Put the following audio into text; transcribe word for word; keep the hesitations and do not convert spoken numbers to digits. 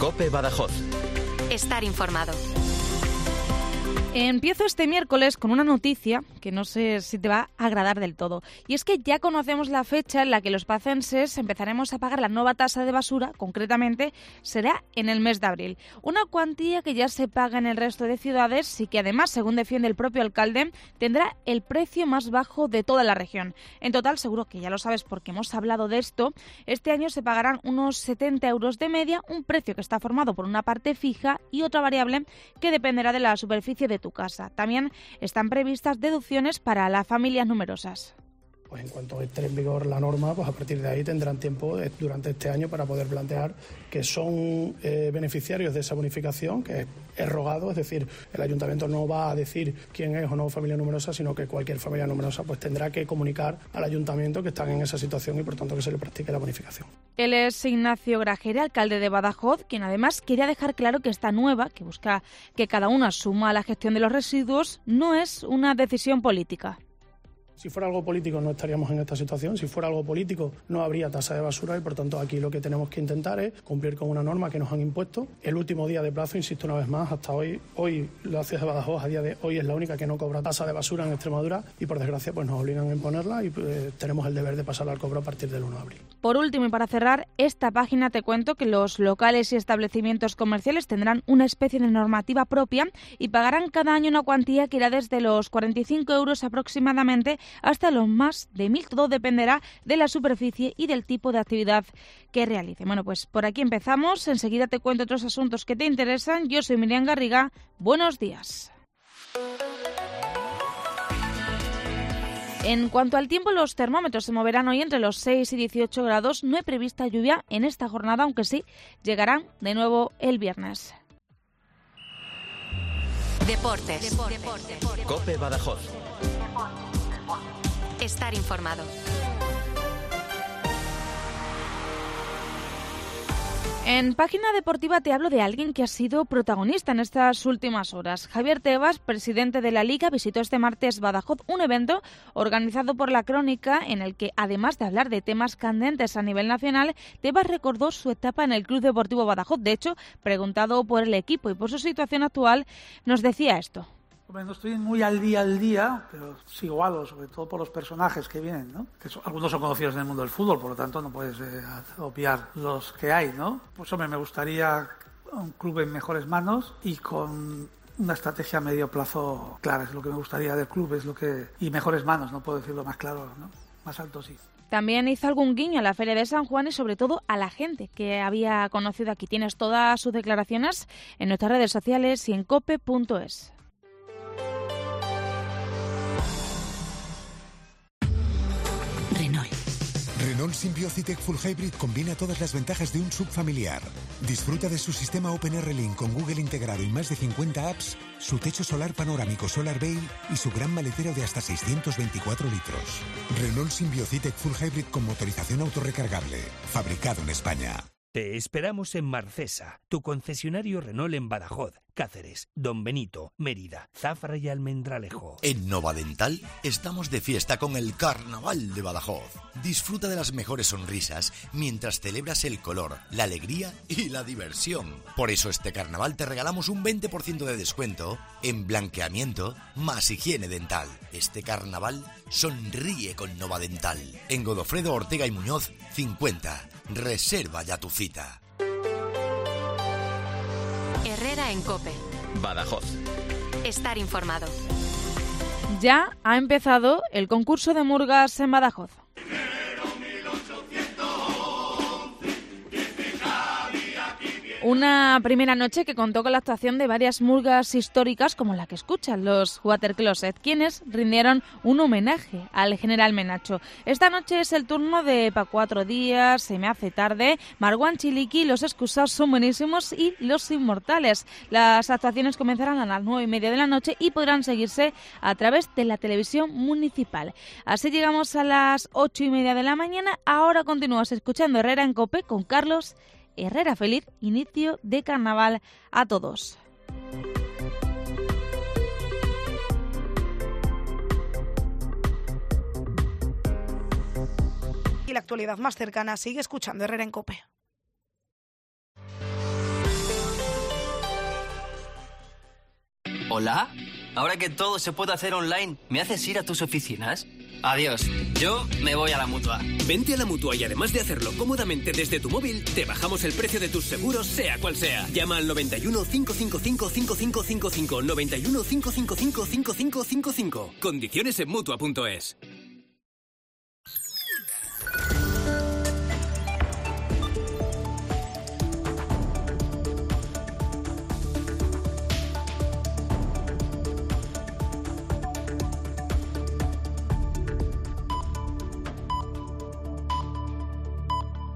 COPE Badajoz. Estar informado. Empiezo este miércoles con una noticia que no sé si te va a agradar del todo. Y es que ya conocemos la fecha en la que los pacenses empezaremos a pagar la nueva tasa de basura, concretamente será en el mes de abril. Una cuantía que ya se paga en el resto de ciudades y que además, según defiende el propio alcalde, tendrá el precio más bajo de toda la región. En total, seguro que ya lo sabes porque hemos hablado de esto, este año se pagarán unos setenta euros de media, un precio que está formado por una parte fija y otra variable que dependerá de la superficie de tu casa. También están previstas deducciones para las familias numerosas. Pues en cuanto esté en vigor la norma, pues a partir de ahí tendrán tiempo eh, durante este año para poder plantear que son eh, beneficiarios de esa bonificación, que es, es rogado, es decir, el ayuntamiento no va a decir quién es o no familia numerosa, sino que cualquier familia numerosa pues tendrá que comunicar al ayuntamiento que están en esa situación y por tanto que se le practique la bonificación. Él es Ignacio Grajera, alcalde de Badajoz, quien además quería dejar claro que esta nueva, que busca que cada uno asuma la gestión de los residuos, no es una decisión política. Si fuera algo político no estaríamos en esta situación, si fuera algo político no habría tasa de basura y por tanto aquí lo que tenemos que intentar es cumplir con una norma que nos han impuesto. El último día de plazo, insisto una vez más, hasta hoy, hoy la ciudad de Badajoz a día de hoy es la única que no cobra tasa de basura en Extremadura y por desgracia pues nos obligan a imponerla y pues, tenemos el deber de pasarla al cobro a partir del uno de abril. Por último y para cerrar esta página te cuento que los locales y establecimientos comerciales tendrán una especie de normativa propia y pagarán cada año una cuantía que irá desde los cuarenta y cinco euros aproximadamente hasta los más de mil. Todo dependerá de la superficie y del tipo de actividad que realicen. Bueno, pues por aquí empezamos. Enseguida te cuento otros asuntos que te interesan. Yo soy Miriam Garriga. Buenos días. En cuanto al tiempo, los termómetros se moverán hoy entre los seis y dieciocho grados. No hay prevista lluvia en esta jornada, aunque sí llegarán de nuevo el viernes. Deportes. Deportes. COPE Badajoz. Estar informado. En Página Deportiva te hablo de alguien que ha sido protagonista en estas últimas horas. Javier Tebas, presidente de la Liga, visitó este martes Badajoz, un evento organizado por La Crónica en el que, además de hablar de temas candentes a nivel nacional, Tebas recordó su etapa en el Club Deportivo Badajoz. De hecho, preguntado por el equipo y por su situación actual, nos decía esto. Bueno, no estoy muy al día al día, pero sigo algo, sobre todo por los personajes que vienen, ¿no? Que son, algunos son conocidos en el mundo del fútbol, por lo tanto no puedes eh, obviar los que hay, ¿no? Pues hombre, me gustaría un club en mejores manos y con una estrategia a medio plazo clara. Es lo que me gustaría del club, es lo que y mejores manos, no puedo decirlo más claro, ¿no? Más alto sí. También hizo algún guiño a la Feria de San Juan y sobre todo a la gente que había conocido aquí. Tienes todas sus declaraciones en nuestras redes sociales y en cope punto es. Renault Symbiocitec Full Hybrid combina todas las ventajas de un S U V familiar. Disfruta de su sistema OpenR-Link con Google integrado y más de cincuenta apps, su techo solar panorámico Solar Bay y su gran maletero de hasta seiscientos veinticuatro litros. Renault Symbiocitec Full Hybrid con motorización autorrecargable. Fabricado en España. Te esperamos en Marcesa, tu concesionario Renault en Badajoz, Cáceres, Don Benito, Mérida, Zafra y Almendralejo. En Novadental estamos de fiesta con el Carnaval de Badajoz. Disfruta de las mejores sonrisas mientras celebras el color, la alegría y la diversión. Por eso este carnaval te regalamos un veinte por ciento de descuento en blanqueamiento más higiene dental. Este carnaval sonríe con Novadental. En Godofredo Ortega y Muñoz, cincuenta. Reserva ya tu cita. Herrera en COPE. Badajoz. Estar informado. Ya ha empezado el concurso de murgas en Badajoz. Una primera noche que contó con la actuación de varias murgas históricas como la que escuchan, los Water Closet, quienes rindieron un homenaje al general Menacho. Esta noche es el turno de Pa' Cuatro Días, Se me hace tarde, Marwan Chiliqui, Los excusados son buenísimos y Los inmortales. Las actuaciones comenzarán a las nueve y media de la noche y podrán seguirse a través de la televisión municipal. Así llegamos a las ocho y media de la mañana. Ahora continúas escuchando Herrera en COPE con Carlos Herrera. Feliz inicio de carnaval a todos. Y la actualidad más cercana sigue escuchando Herrera en COPE. ¿Hola? Ahora que todo se puede hacer online, ¿me haces ir a tus oficinas? Adiós, yo me voy a la Mutua. Vente a la Mutua y además de hacerlo cómodamente desde tu móvil, te bajamos el precio de tus seguros, sea cual sea. Llama al noventa y uno, cinco cinco cinco, cinco cinco cinco cinco, noventa y uno, cinco cinco cinco, cinco cinco cinco cinco. Condiciones en Mutua punto es.